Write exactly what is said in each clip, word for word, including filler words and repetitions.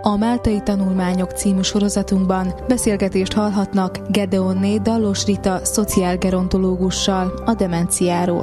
A Máltai Tanulmányok című sorozatunkban beszélgetést hallhatnak Gedeonné Dallos Rita szociálgerontológussal a demenciáról.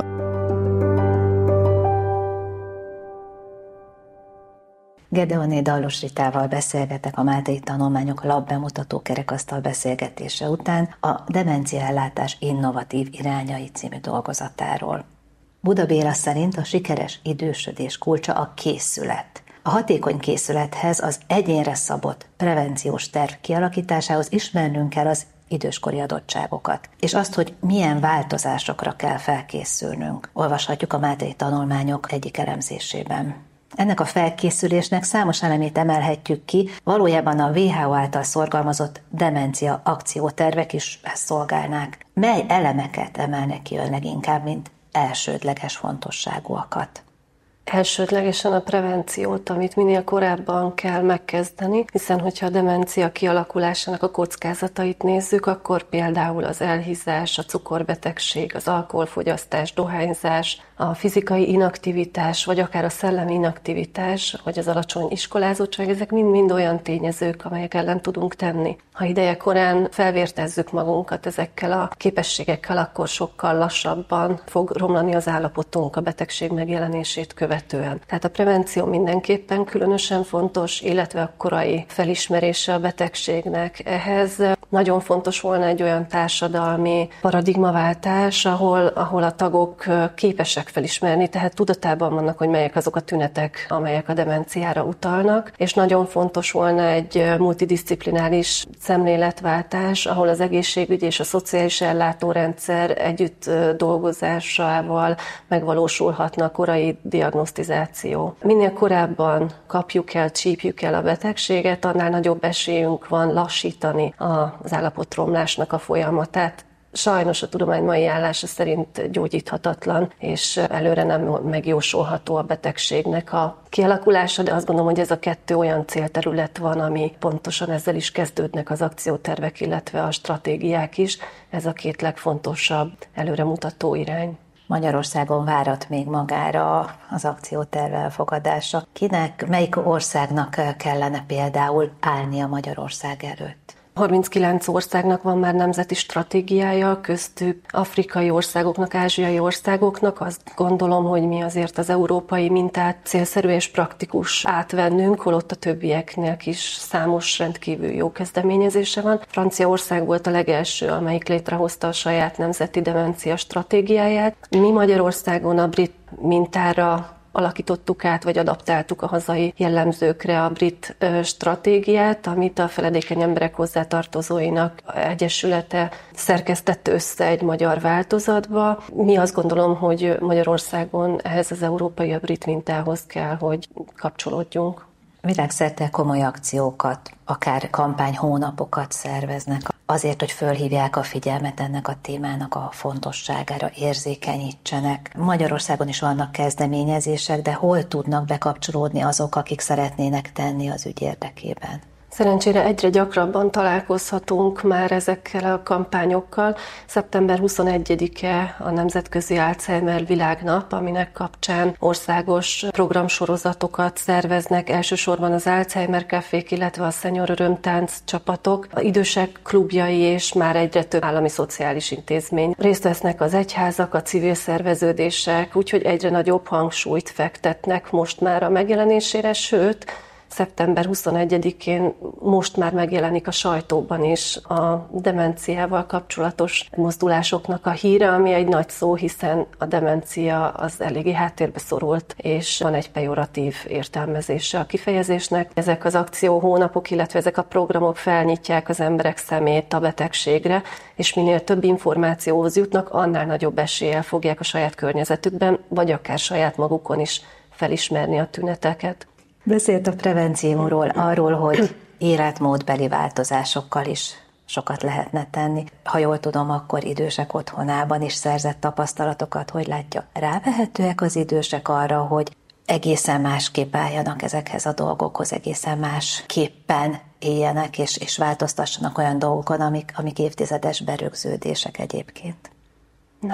Gedeonné Dallos Ritával beszélgetek a Máltai Tanulmányok labbemutató kerekasztal beszélgetése után a Demenciaellátás innovatív irányai című dolgozatáról. Buda Béla szerint a sikeres idősödés kulcsa a készület. A hatékony készülethez, az egyénre szabott prevenciós terv kialakításához ismernünk kell az időskori adottságokat, és azt, hogy milyen változásokra kell felkészülnünk. Olvashatjuk a Máltai Tanulmányok egyik elemzésében. Ennek a felkészülésnek számos elemét emelhetjük ki, valójában a vé há o által szorgalmazott demencia akciótervek is ezt szolgálnák. Mely elemeket emelnek ki ön leginkább, mint elsődleges fontosságúakat? Elsődlegesen a prevenciót, amit minél korábban kell megkezdeni, hiszen hogyha a demencia kialakulásának a kockázatait nézzük, akkor például az elhízás, a cukorbetegség, az alkoholfogyasztás, dohányzás, a fizikai inaktivitás, vagy akár a szellemi inaktivitás, vagy az alacsony iskolázottság, ezek mind-mind olyan tényezők, amelyek ellen tudunk tenni. Ha ideje korán felvértezzük magunkat ezekkel a képességekkel, akkor sokkal lassabban fog romlani az állapotunk a betegség megjelenését követően. Tehát a prevenció mindenképpen különösen fontos, illetve a korai felismerése a betegségnek. Ehhez nagyon fontos volna egy olyan társadalmi paradigmaváltás, ahol, ahol a tagok képesek felismerni, tehát tudatában vannak, hogy melyek azok a tünetek, amelyek a demenciára utalnak, és nagyon fontos volna egy multidisziplináris szemléletváltás, ahol az egészségügy és a szociális ellátórendszer együtt dolgozásával megvalósulhatna a korai diagnosztizáció. Minél korábban kapjuk el, csípjük el a betegséget, annál nagyobb esélyünk van lassítani az állapotromlásnak a folyamatát. Sajnos a tudomány mai állása szerint gyógyíthatatlan, és előre nem megjósolható a betegségnek a kialakulása, de azt gondolom, hogy ez a kettő olyan célterület van, ami pontosan ezzel is kezdődnek az akciótervek, illetve a stratégiák is. Ez a két legfontosabb előremutató irány. Magyarországon várat még magára az akcióterv elfogadása. Kinek, melyik országnak kellene például állnia Magyarország előtt? harminckilenc országnak van már nemzeti stratégiája, köztük afrikai országoknak, ázsiai országoknak. Azt gondolom, hogy mi azért az európai mintát célszerű és praktikus átvennünk, holott a többieknél is számos rendkívül jó kezdeményezése van. Franciaország volt a legelső, amelyik létrehozta a saját nemzeti demencia stratégiáját. Mi Magyarországon a brit mintára alakítottuk át, vagy adaptáltuk a hazai jellemzőkre a brit stratégiát, amit a feledékeny emberek hozzátartozóinak egyesülete szerkesztett össze egy magyar változatba. Mi azt gondolom, hogy Magyarországon ehhez az európai, a brit mintához kell, hogy kapcsolódjunk. Világszerte komoly akciókat, akár kampányhónapokat szerveznek azért, hogy fölhívják a figyelmet ennek a témának a fontosságára, érzékenyítsenek. Magyarországon is vannak kezdeményezések, de hol tudnak bekapcsolódni azok, akik szeretnének tenni az ügy érdekében? Szerencsére egyre gyakrabban találkozhatunk már ezekkel a kampányokkal. szeptember huszonegyedike a Nemzetközi Alzheimer Világnap, aminek kapcsán országos programsorozatokat szerveznek, elsősorban az Alzheimer Cafék, illetve a Senior Örömtánc csapatok, a idősek klubjai és már egyre több állami szociális intézmény. Részt vesznek az egyházak, a civil szerveződések, úgyhogy egyre nagyobb hangsúlyt fektetnek most már a megjelenésére, sőt, szeptember huszonegyedikén most már megjelenik a sajtóban is a demenciával kapcsolatos mozdulásoknak a híre, ami egy nagy szó, hiszen a demencia az eléggé háttérbe szorult, és van egy pejoratív értelmezése a kifejezésnek. Ezek az akcióhónapok, illetve ezek a programok felnyitják az emberek szemét a betegségre, és minél több információhoz jutnak, annál nagyobb eséllyel fogják a saját környezetükben, vagy akár saját magukon is felismerni a tüneteket. Beszélt a prevencióról, arról, hogy életmódbeli változásokkal is sokat lehetne tenni. Ha jól tudom, akkor idősek otthonában is szerzett tapasztalatokat, hogy látja, rávehetőek az idősek arra, hogy egészen másképp álljanak ezekhez a dolgokhoz, egészen másképpen éljenek és, és változtassanak olyan dolgokon, amik, amik évtizedes berögződések egyébként? Nem.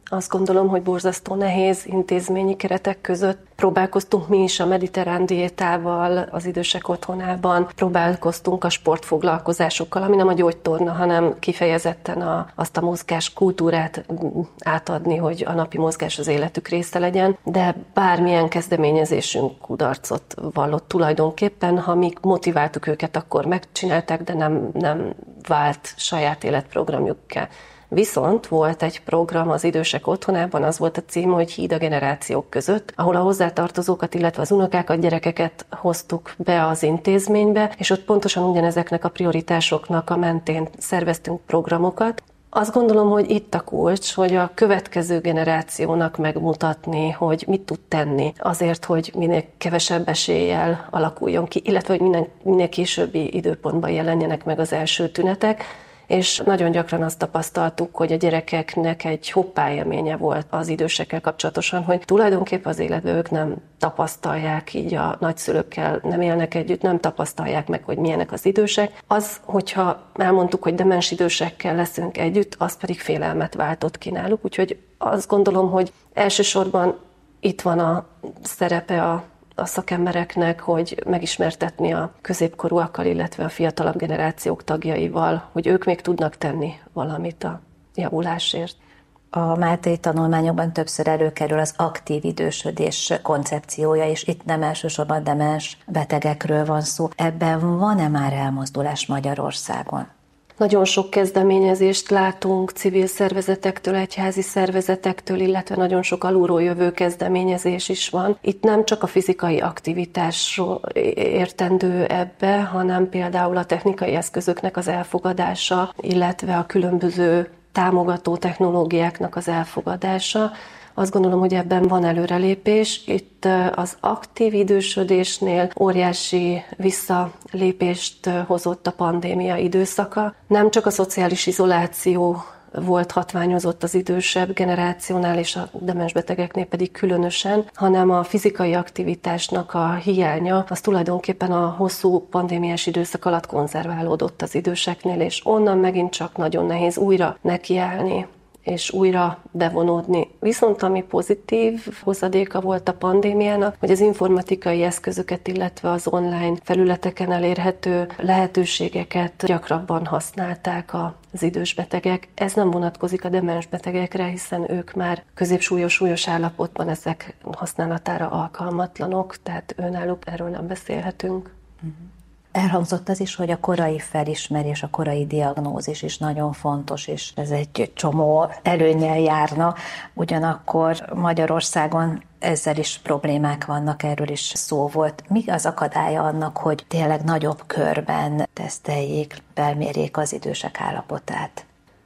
Azt gondolom, hogy borzasztó nehéz intézményi keretek között próbálkoztunk mi is a mediterrán diétával az idősek otthonában, próbálkoztunk a sportfoglalkozásokkal, ami nem a gyógytorna, hanem kifejezetten a, azt a mozgás kultúrát átadni, hogy a napi mozgás az életük része legyen, de bármilyen kezdeményezésünk kudarcot vallott tulajdonképpen, ha mi motiváltuk őket, akkor megcsinálták, de nem, nem vált saját életprogramjukká. Viszont volt egy program az idősek otthonában, az volt a cím, hogy Híd a generációk között, ahol a hozzátartozókat, illetve az unokákat, gyerekeket hoztuk be az intézménybe, és ott pontosan ugyanezeknek a prioritásoknak a mentén szerveztünk programokat. Azt gondolom, hogy itt a kulcs, hogy a következő generációnak megmutatni, hogy mit tud tenni azért, hogy minél kevesebb eséllyel alakuljon ki, illetve hogy minél, minél későbbi időpontban jelenjenek meg az első tünetek, és nagyon gyakran azt tapasztaltuk, hogy a gyerekeknek egy hoppá élménye volt az idősekkel kapcsolatosan, hogy tulajdonképpen az életben ők nem tapasztalják, így a nagyszülőkkel nem élnek együtt, nem tapasztalják meg, hogy milyenek az idősek. Az, hogyha elmondtuk, hogy demens idősekkel leszünk együtt, az pedig félelmet váltott ki náluk, úgyhogy azt gondolom, hogy elsősorban itt van a szerepe a a szakembereknek, hogy megismertetni a középkorúakkal, illetve a fiatalabb generációk tagjaival, hogy ők még tudnak tenni valamit a javulásért. A Máltai tanulmányokban többször előkerül az aktív idősödés koncepciója, és itt nem elsősorban demens betegekről van szó. Ebben van-e már elmozdulás Magyarországon? Nagyon sok kezdeményezést látunk civil szervezetektől, egyházi szervezetektől, illetve nagyon sok alulról jövő kezdeményezés is van. Itt nem csak a fizikai aktivitásról értendő ebbe, hanem például a technikai eszközöknek az elfogadása, illetve a különböző támogató technológiáknak az elfogadása. Azt gondolom, hogy ebben van előrelépés. Itt az aktív idősödésnél óriási visszalépést hozott a pandémia időszaka. Nem csak a szociális izoláció volt hatványozott az idősebb generációnál, és a demensbetegeknél pedig különösen, hanem a fizikai aktivitásnak a hiánya, az tulajdonképpen a hosszú pandémiás időszak alatt konzerválódott az időseknél, és onnan megint csak nagyon nehéz újra nekiállni és újra bevonódni. Viszont ami pozitív hozadéka volt a pandémiának, hogy az informatikai eszközöket, illetve az online felületeken elérhető lehetőségeket gyakrabban használták az idős betegek. Ez nem vonatkozik a demens betegekre, hiszen ők már középsúlyos-súlyos állapotban ezek használatára alkalmatlanok, tehát önálluk erről nem beszélhetünk. Uh-huh. Elhangzott az is, hogy a korai felismerés, a korai diagnózis is nagyon fontos, és ez egy csomó előnnyel járna. Ugyanakkor Magyarországon ezzel is problémák vannak, erről is szó volt. Mi az akadálya annak, hogy tényleg nagyobb körben teszteljék, felmérjék az idősek állapotát?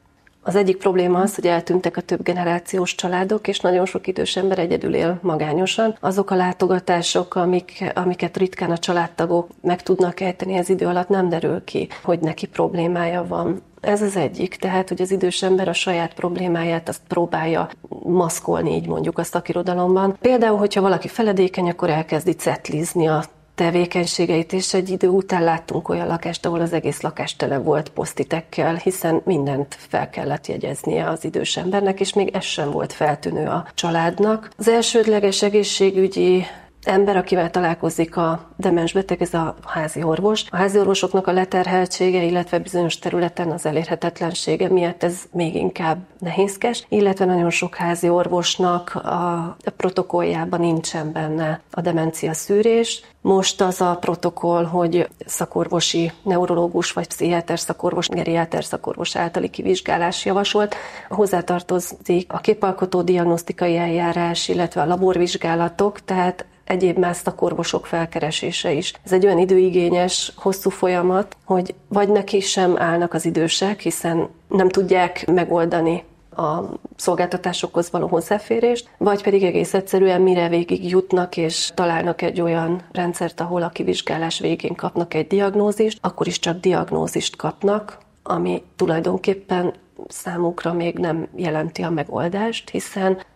Az egyik probléma az, hogy eltűntek a több generációs családok, és nagyon sok idős ember egyedül él magányosan. Azok a látogatások, amik, amiket ritkán a családtagok meg tudnak ejteni az idő alatt, nem derül ki, hogy neki problémája van. Ez az egyik, tehát, hogy az idős ember a saját problémáját azt próbálja maszkolni, így mondjuk a szakirodalomban. Például, hogyha valaki feledékeny, akkor elkezdi cetlizni a tevékenységeit, és egy idő után láttunk olyan lakást, ahol az egész lakás tele volt posztitekkel, hiszen mindent fel kellett jegyeznie az idős embernek, és még ez sem volt feltűnő a családnak. Az elsődleges egészségügyi ember, akivel találkozik a demens beteg, ez a házi orvos. A házi orvosoknak a leterheltsége, illetve bizonyos területen az elérhetetlensége miatt ez még inkább nehézkes, illetve nagyon sok házi orvosnak a protokolljában nincsen benne a demencia szűrés. Most az a protokoll, hogy szakorvosi, neurológus vagy pszichiáter szakorvos, geriáter szakorvos általi kivizsgálás javasolt. Hozzátartozik a képalkotó diagnosztikai eljárás, illetve a laborvizsgálatok, tehát egyéb más szakorvosok felkeresése is. Ez egy olyan időigényes, hosszú folyamat, hogy vagy neki sem állnak az idősek, hiszen nem tudják megoldani a szolgáltatásokhoz való hozzáférést, vagy pedig egész egyszerűen mire végig jutnak és találnak egy olyan rendszert, ahol a kivizsgálás végén kapnak egy diagnózist, akkor is csak diagnózist kapnak, ami tulajdonképpen számukra még nem jelenti a megoldást, hiszen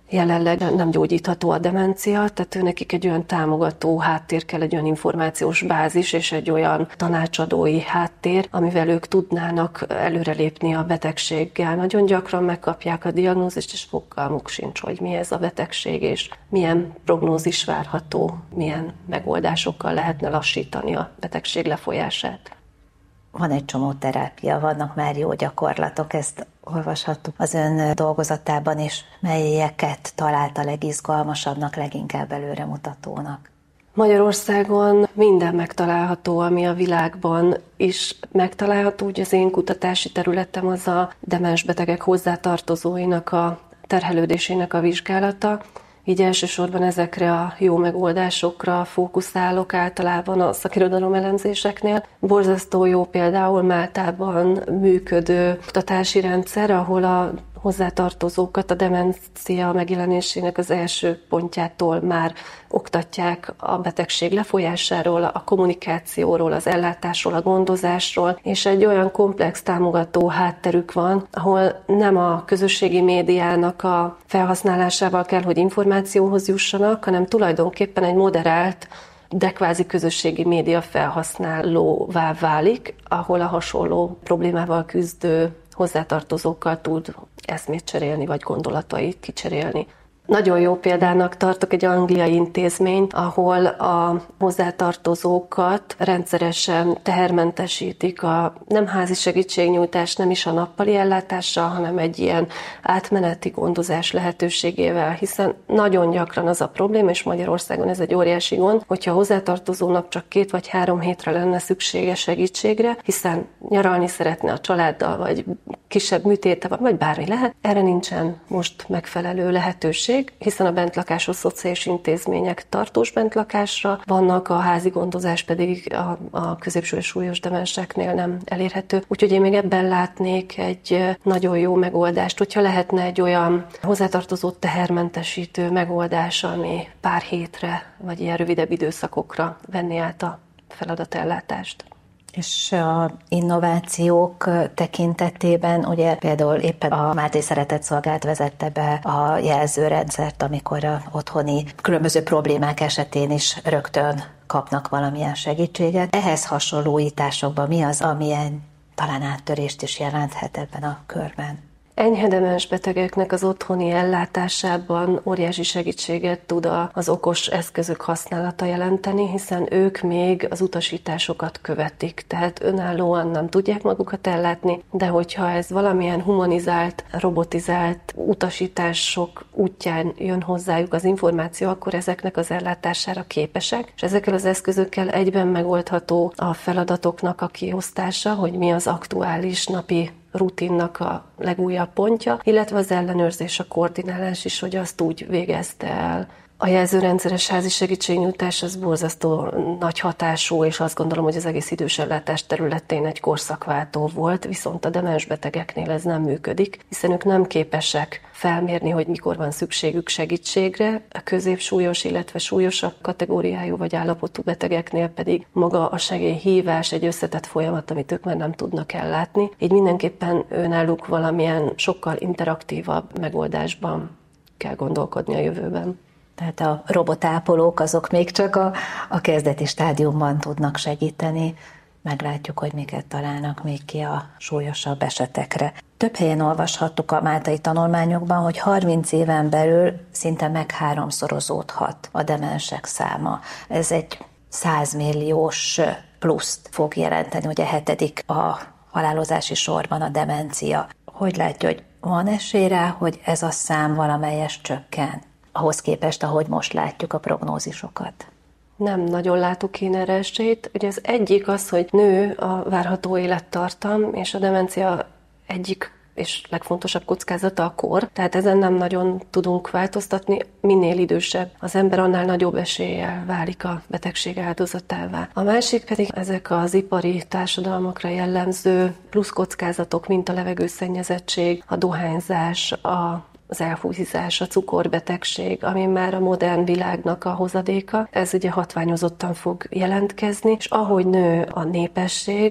jelenleg nem gyógyítható a demencia, tehát őnekik egy olyan támogató háttér kell, egy olyan információs bázis és egy olyan tanácsadói háttér, amivel ők tudnának előrelépni a betegséggel. Nagyon gyakran megkapják a diagnózist, és fogalmuk sincs, hogy mi ez a betegség, és milyen prognózis várható, milyen megoldásokkal lehetne lassítani a betegség lefolyását. Van egy csomó terápia, vannak már jó gyakorlatok, ezt olvashattuk az ön dolgozatában is. Melyeket találta legizgalmasabbnak, leginkább előremutatónak? Magyarországon minden megtalálható, ami a világban is megtalálható. Ugye az én kutatási területem az a demens betegek hozzátartozóinak a terhelődésének a vizsgálata. Így elsősorban ezekre a jó megoldásokra fókuszálok általában a szakirodalom elemzéseknél. Borzasztó jó például Máltában működő oktatási rendszer, ahol a hozzátartozókat a demencia megjelenésének az első pontjától már oktatják a betegség lefolyásáról, a kommunikációról, az ellátásról, a gondozásról, és egy olyan komplex támogató hátterük van, ahol nem a közösségi médiának a felhasználásával kell, hogy információhoz jussanak, hanem tulajdonképpen egy moderált, de kvázi közösségi média felhasználóvá válik, ahol a hasonló problémával küzdő hozzátartozókkal tud eszmét cserélni, vagy gondolatait kicserélni. Nagyon jó példának tartok egy angliai intézményt, ahol a hozzátartozókat rendszeresen tehermentesítik a nem házi segítségnyújtás, nem is a nappali ellátással, hanem egy ilyen átmeneti gondozás lehetőségével, hiszen nagyon gyakran az a probléma, és Magyarországon ez egy óriási gond, hogyha a hozzátartozónak csak két vagy három hétre lenne szüksége segítségre, hiszen nyaralni szeretne a családdal, vagy kisebb műtéte van, vagy bármi lehet. Erre nincsen most megfelelő lehetőség, hiszen a bentlakásos szociális intézmények tartós bentlakásra vannak, a házi gondozás pedig a, a középső és súlyos demenseknél nem elérhető. Úgyhogy én még ebben látnék egy nagyon jó megoldást, hogyha lehetne egy olyan hozzátartozó tehermentesítő megoldás, ami pár hétre, vagy ilyen rövidebb időszakokra venni át a feladatellátást. És a innovációk tekintetében, ugye például éppen a Máté Szeretetszolgálat vezette be a jelzőrendszert, amikor a otthoni különböző problémák esetén is rögtön kapnak valamilyen segítséget. Ehhez hasonló újításokban mi az, amilyen talán áttörést is jelenthet ebben a körben? Enyhe demens betegeknek az otthoni ellátásában óriási segítséget tud az okos eszközök használata jelenteni, hiszen ők még az utasításokat követik, tehát önállóan nem tudják magukat ellátni, de hogyha ez valamilyen humanizált, robotizált utasítások útján jön hozzájuk az információ, akkor ezeknek az ellátására képesek, és ezekkel az eszközökkel egyben megoldható a feladatoknak a kiosztása, hogy mi az aktuális napi rutinnak a legújabb pontja, illetve az ellenőrzés, a koordinálás is, hogy azt úgy végezte el. A jelzőrendszeres házi segítségnyújtás az borzasztó nagy hatású, és azt gondolom, hogy az egész idős ellátás területén egy korszakváltó volt, viszont a demens betegeknél ez nem működik, hiszen ők nem képesek felmérni, hogy mikor van szükségük segítségre, a középsúlyos, illetve súlyosabb kategóriájú vagy állapotú betegeknél pedig maga a segélyhívás egy összetett folyamat, amit ők már nem tudnak ellátni. Így mindenképpen önálluk valamilyen sokkal interaktívabb megoldásban kell gondolkodni a jövőben. Tehát a robotápolók azok még csak a, a kezdeti stádiumban tudnak segíteni. Meglátjuk, hogy miket találnak még ki a súlyosabb esetekre. Több helyen olvashattuk a máltai tanulmányokban, hogy harminc éven belül szinte megháromszorozódhat a demensek száma. Ez egy százmilliós pluszt fog jelenteni, ugye hetedik a halálozási sorban a demencia. Hogy látja, hogy van esély rá, hogy ez a szám valamelyest csökken? Ahhoz képest, ahogy most látjuk a prognózisokat. Nem nagyon látok én erre esélyt. Ugye az egyik az, hogy nő a várható élettartam, és a demencia egyik és legfontosabb kockázata a kor, tehát ezen nem nagyon tudunk változtatni. Minél idősebb az ember, annál nagyobb eséllyel válik a betegség áldozatává. A másik pedig ezek az ipari társadalmakra jellemző plusz kockázatok, mint a levegőszennyezettség, a dohányzás, a az elhúzás, a cukorbetegség, ami már a modern világnak a hozadéka, ez ugye hatványozottan fog jelentkezni, és ahogy nő a népesség,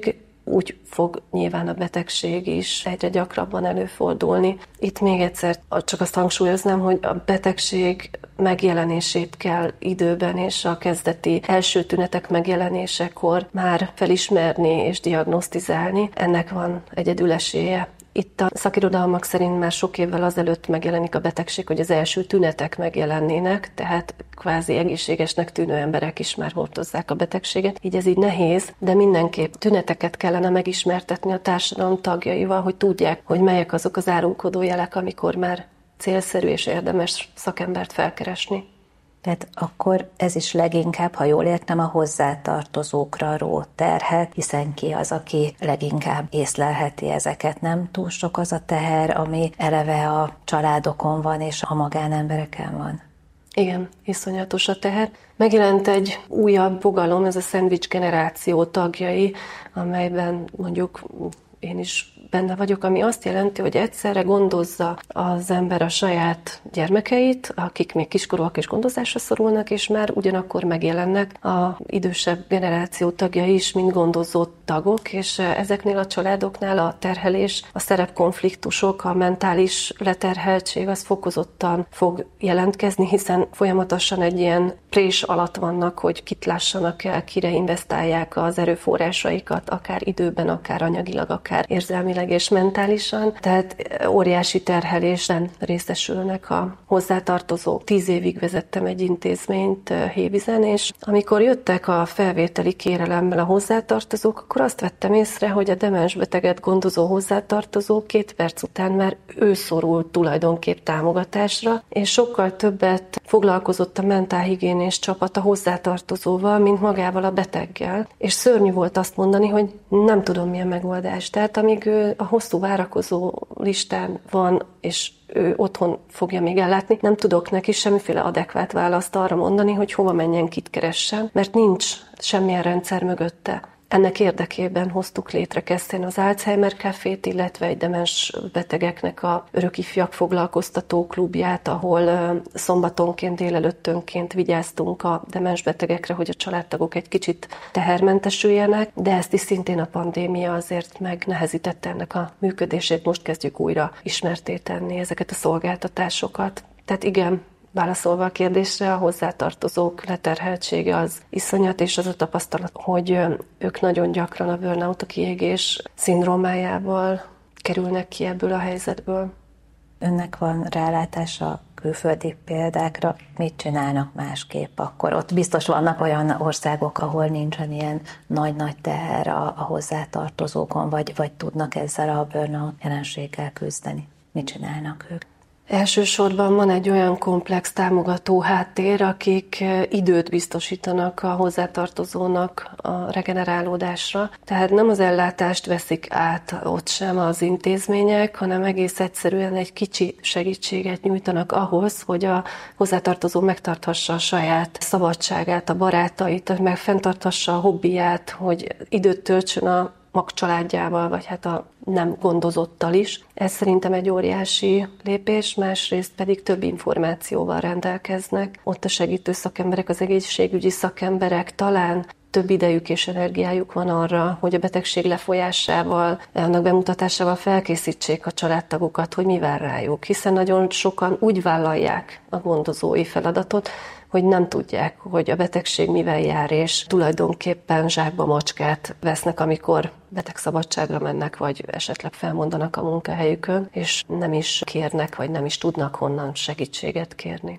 úgy fog nyilván a betegség is egyre gyakrabban előfordulni. Itt még egyszer csak azt hangsúlyoznám, hogy a betegség megjelenését kell időben és a kezdeti első tünetek megjelenésekor már felismerni és diagnosztizálni. Ennek van egyedül esélye. Itt a szakirodalmak szerint már sok évvel azelőtt megjelenik a betegség, hogy az első tünetek megjelennének, tehát kvázi egészségesnek tűnő emberek is már hordozzák a betegséget. Így ez így nehéz, de mindenképp tüneteket kellene megismertetni a társadalom tagjaival, hogy tudják, hogy melyek azok az árulkodó jelek, amikor már célszerű és érdemes szakembert felkeresni. Tehát akkor ez is leginkább, ha jól értem, a hozzátartozókra ró terhet, hiszen ki az, aki leginkább észlelheti ezeket. Nem túl sok az a teher, ami eleve a családokon van és a magánembereken van? Igen, iszonyatos a teher. Megjelent egy újabb fogalom, ez a szendvics generáció tagjai, amelyben mondjuk én is benne vagyok, ami azt jelenti, hogy egyszerre gondozza az ember a saját gyermekeit, akik még kiskorúak és gondozásra szorulnak, és már ugyanakkor megjelennek a idősebb generáció tagjai is, mint gondozó tagok, és ezeknél a családoknál a terhelés, a szerepkonfliktusok, a mentális leterheltség az fokozottan fog jelentkezni, hiszen folyamatosan egy ilyen prés alatt vannak, hogy kit lássanak el, kire investálják az erőforrásaikat, akár időben, akár anyagilag, akár érzelmileg és mentálisan, tehát óriási terhelésben részesülnek a hozzátartozók. Tíz évig vezettem egy intézményt Hévízen, és amikor jöttek a felvételi kérelemmel a hozzátartozók, akkor azt vettem észre, hogy a demens beteget gondozó hozzátartozó két perc után már ő szorult tulajdonképp támogatásra, és sokkal többet foglalkozott a mentálhigiénés csapat a hozzátartozóval, mint magával a beteggel, és szörnyű volt azt mondani, hogy nem tudom milyen megoldás. Tehát amíg ő a hosszú várakozó listán van, és ő otthon fogja még ellátni, nem tudok neki semmiféle adekvát választ arra mondani, hogy hova menjen, kit keressen, mert nincs semmilyen rendszer mögötte. Ennek érdekében hoztuk létre Keszthelyén az Alzheimer Cafét, illetve egy demens betegeknek a örökifjak foglalkoztató klubját, ahol szombatonként, délelőttönként vigyáztunk a demens betegekre, hogy a családtagok egy kicsit tehermentesüljenek, de ezt is szintén a pandémia azért megnehezítette ennek a működését. Most kezdjük újra ismertté tenni ezeket a szolgáltatásokat. Tehát igen, válaszolva a kérdésre, a hozzátartozók leterheltsége az iszonyat, és az a tapasztalat, hogy ők nagyon gyakran a burnout, a kiégés szindrómájával kerülnek ki ebből a helyzetből. Önnek van rálátása külföldi példákra, mit csinálnak másképp akkor? Ott biztos vannak olyan országok, ahol nincsen ilyen nagy-nagy teher a, a hozzátartozókon, vagy, vagy tudnak ezzel a burnout jelenséggel küzdeni. Mit csinálnak ők? Elsősorban van egy olyan komplex támogató háttér, akik időt biztosítanak a hozzátartozónak a regenerálódásra. Tehát nem az ellátást veszik át ott sem az intézmények, hanem egész egyszerűen egy kicsi segítséget nyújtanak ahhoz, hogy a hozzátartozó megtarthassa a saját szabadságát, a barátait, meg fenntarthassa a hobbiját, hogy időt töltsön a mag családjával, vagy hát a nem gondozottal is. Ez szerintem egy óriási lépés, másrészt pedig több információval rendelkeznek. Ott a segítő szakemberek, az egészségügyi szakemberek talán több idejük és energiájuk van arra, hogy a betegség lefolyásával, annak bemutatásával felkészítsék a családtagokat, hogy mi vár rájuk. Hiszen nagyon sokan úgy vállalják a gondozói feladatot, hogy nem tudják, hogy a betegség mivel jár, és tulajdonképpen zsákba macskát vesznek, amikor betegszabadságra mennek, vagy esetleg felmondanak a munkahelyükön, és nem is kérnek, vagy nem is tudnak honnan segítséget kérni.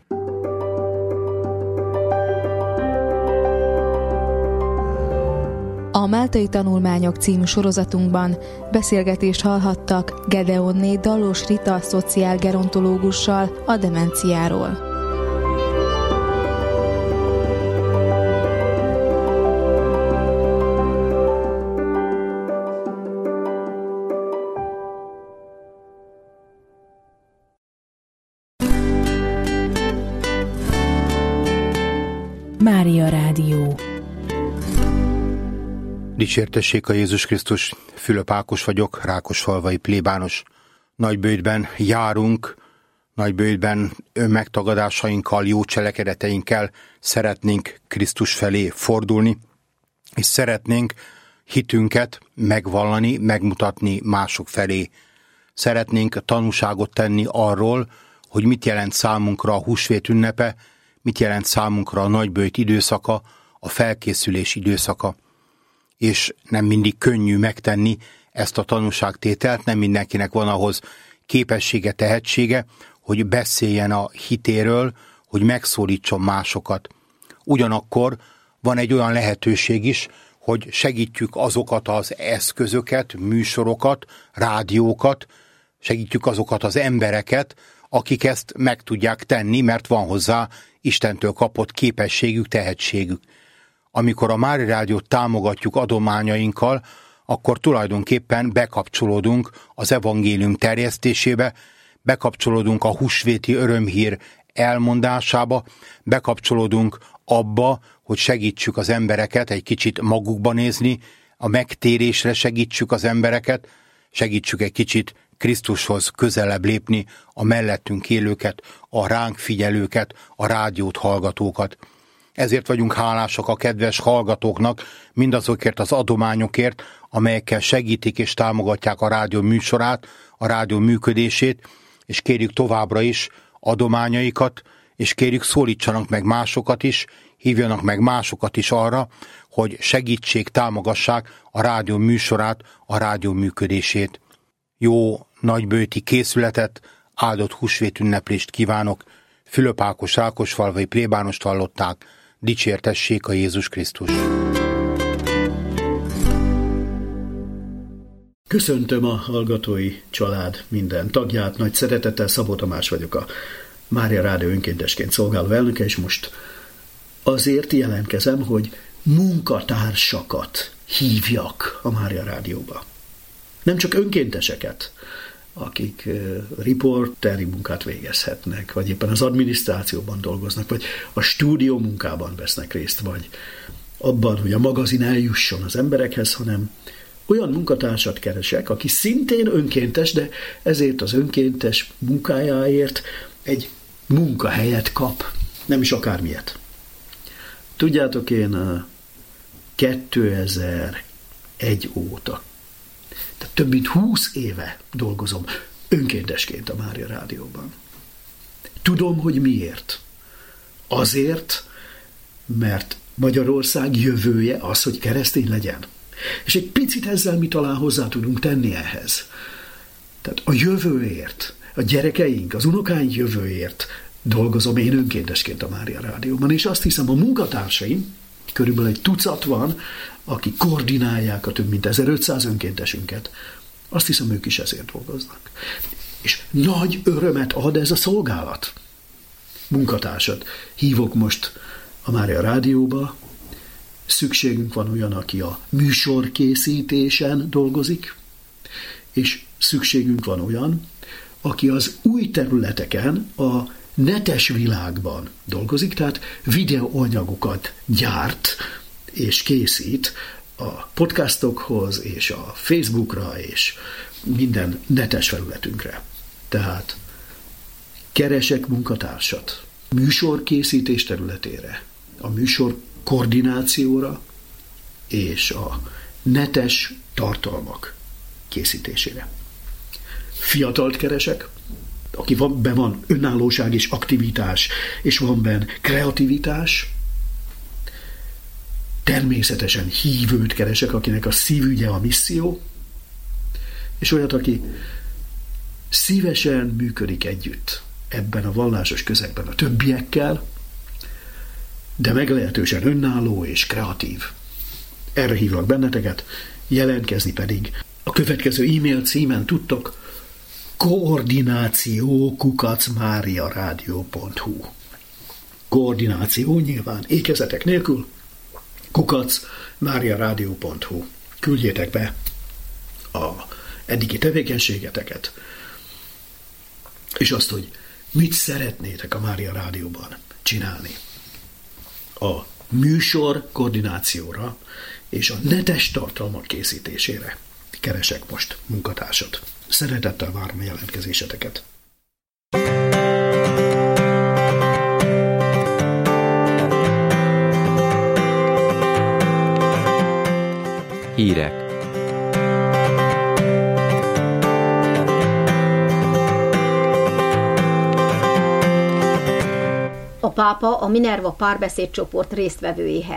A Máltai Tanulmányok című sorozatunkban beszélgetést hallhattak Gedeonné Dallos Rita szociálgerontológussal a demenciáról. Mária Rádió. Dicsértessék a Jézus Krisztus, Fülöp Ákos vagyok, rákosfalvai plébános. Nagybőjtben járunk, Nagybőjtben megtagadásainkkal, jó cselekedeteinkkel szeretnénk Krisztus felé fordulni, és szeretnénk hitünket megvallani, megmutatni mások felé. Szeretnénk tanúságot tenni arról, hogy mit jelent számunkra a húsvét ünnepe, mit jelent számunkra a nagyböjt időszaka, a felkészülés időszaka. És nem mindig könnyű megtenni ezt a tanúságtételt, nem mindenkinek van ahhoz képessége, tehetsége, hogy beszéljen a hitéről, hogy megszólítson másokat. Ugyanakkor van egy olyan lehetőség is, hogy segítjük azokat az eszközöket, műsorokat, rádiókat, segítjük azokat az embereket, akik ezt meg tudják tenni, mert van hozzá Istentől kapott képességük, tehetségük. Amikor a Mária Rádiót támogatjuk adományainkkal, akkor tulajdonképpen bekapcsolódunk az evangélium terjesztésébe, bekapcsolódunk a húsvéti örömhír elmondásába, bekapcsolódunk abba, hogy segítsük az embereket egy kicsit magukba nézni, a megtérésre segítsük az embereket, segítsük egy kicsit Krisztushoz közelebb lépni a mellettünk élőket, a ránk figyelőket, a rádiót hallgatókat. Ezért vagyunk hálásak a kedves hallgatóknak mindazokért az adományokért, amelyekkel segítik és támogatják a rádió műsorát, a rádió működését, és kérjük továbbra is adományaikat, és kérjük szólítsanak meg másokat is, hívjanak meg másokat is arra, hogy segítsék, támogassák a rádió műsorát, a rádió működését. Jó nagyböjti készületet, áldott húsvét ünneplést kívánok. Fülöp Ákos rákosfalvai plébánost hallották. Dicsértessék a Jézus Krisztus! Köszöntöm a hallgatói család minden tagját, nagy szeretettel. Szabó Tamás vagyok, a Mária Rádió önkéntesként szolgáló elnöke, és most azért jelentkezem, hogy munkatársakat hívjak a Mária Rádióba. Nem csak önkénteseket, akik uh, riporteri munkát végezhetnek, vagy éppen az adminisztrációban dolgoznak, vagy a stúdió munkában vesznek részt, vagy abban, hogy a magazin eljusson az emberekhez, hanem olyan munkatársat keresek, aki szintén önkéntes, de ezért az önkéntes munkájáért egy munkahelyet kap, nem is akármilyet. Tudjátok, én kétezer-egy óta, tehát több mint húsz éve dolgozom önkéntesként a Mária Rádióban. Tudom, hogy miért. Azért, mert Magyarország jövője az, hogy keresztény legyen. És egy picit ezzel mi talán hozzá tudunk tenni ehhez. Tehát a jövőért, a gyerekeink, az unokáink jövőért dolgozom én önkéntesként a Mária Rádióban, és azt hiszem, a munkatársaim, körülbelül egy tucat van, akik koordinálják a több mint ezerötszáz önkéntesünket. Azt hiszem, ők is ezért dolgoznak. És nagy örömet ad ez a szolgálat. Munkatársat hívok most a Mária Rádióba. Szükségünk van olyan, aki a műsorkészítésen dolgozik, és szükségünk van olyan, aki az új területeken, a netes világban dolgozik, tehát videóanyagokat gyárt és készít a podcastokhoz, és a Facebookra, és minden netes felületünkre. Tehát keresek munkatársat műsorkészítés területére, a műsor koordinációra és a netes tartalmak készítésére. Fiatalt keresek, aki van, be van önállóság és aktivitás, és van benne kreativitás. Természetesen hívőt keresek, akinek a szívügye a misszió, és olyat, aki szívesen működik együtt ebben a vallásos közegben a többiekkel, de meglehetősen önálló és kreatív. Erre hívlak benneteket, jelentkezni pedig a következő e-mail címen tudtok: koordináció kukac máriarádió pont hu. Koordináció nyilván ékezetek nélkül, kukac máriarádió pont hu. Küldjétek be a eddigi tevékenységeteket, és azt, hogy mit szeretnétek a Mária Rádióban csinálni. A műsor koordinációra és a netes tartalmak készítésére keresek most munkatársat. Szeretettel várom a jelentkezéseteket. Hírek Hírek. A pápa a Minerva párbeszédcsoport résztvevőihez.